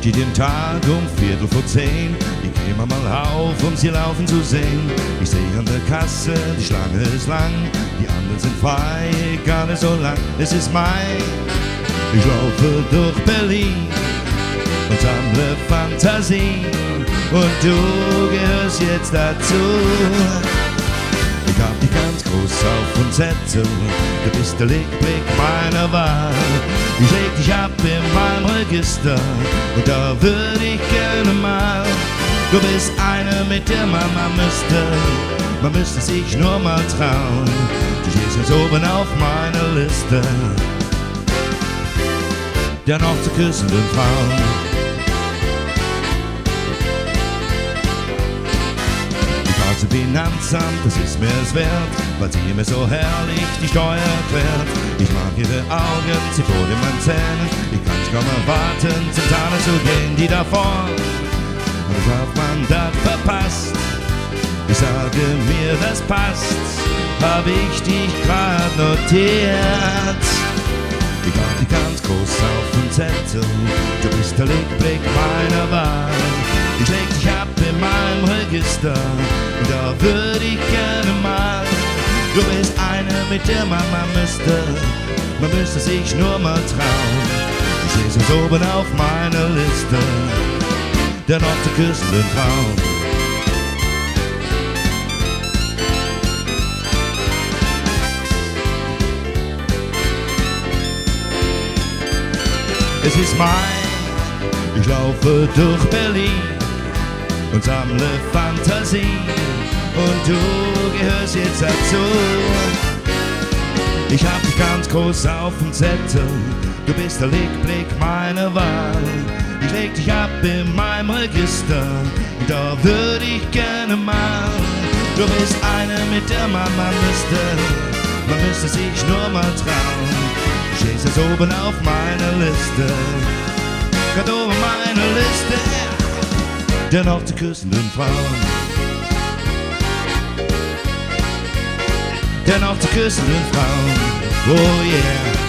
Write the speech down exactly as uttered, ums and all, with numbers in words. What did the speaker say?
Jeden Tag um Viertel vor zehn, ich geh mal auf, um sie laufen zu sehen. Ich seh an der Kasse, die Schlange ist lang, die anderen sind frei, gar nicht so lang. Es ist Mai, ich laufe durch Berlin und sammle Fantasie und du gehörst jetzt dazu. Ich hab dich ganz groß auf dem Zettel, du bist der Lichtblick meiner Wahl. Ich leg dich ab in meinem Register und da würde ich gerne mal. Du bist eine, mit der man mal müsste, man müsste sich nur mal trauen. Du stehst ganz oben auf meiner Liste der noch zu küssenden Frauen. Finanzamt, das ist mir es wert, weil sie mir so herrlich die Steuer erklärt. Ich mag ihre Augen, sie vor in meinen Zähnen, ich kann nicht kaum erwarten, zum Zahn zu gehen, die davor. Und ich hab Mandat verpasst, ich sage mir, das passt, hab ich dich grad notiert. Ich hab dich ganz groß auf dem Zettel, du bist der Lichtblick meiner Wahl. Ich leg dich ab in meinem Register und da würde ich gerne mal. Du bist eine, mit der man mal müsste, man müsste sich nur mal trauen. Du stehst ganz oben auf meiner Liste der noch zu küssenden Frauen. Es ist Mai, ich laufe durch Berlin und sammle Fantasie und du gehörst jetzt dazu. Ich hab dich ganz groß auf dem Zettel, du bist der Lichtblick meiner Wahl. Ich leg dich ab in meinem Register, da würde ich gerne mal. Du bist eine, mit der man mal müsste, man müsste sich nur mal trauen. Du stehst jetzt oben auf meiner Liste, ganz oben meiner Liste der noch zu küssenden Frauen. Der noch zu küssenden Frauen, oh yeah.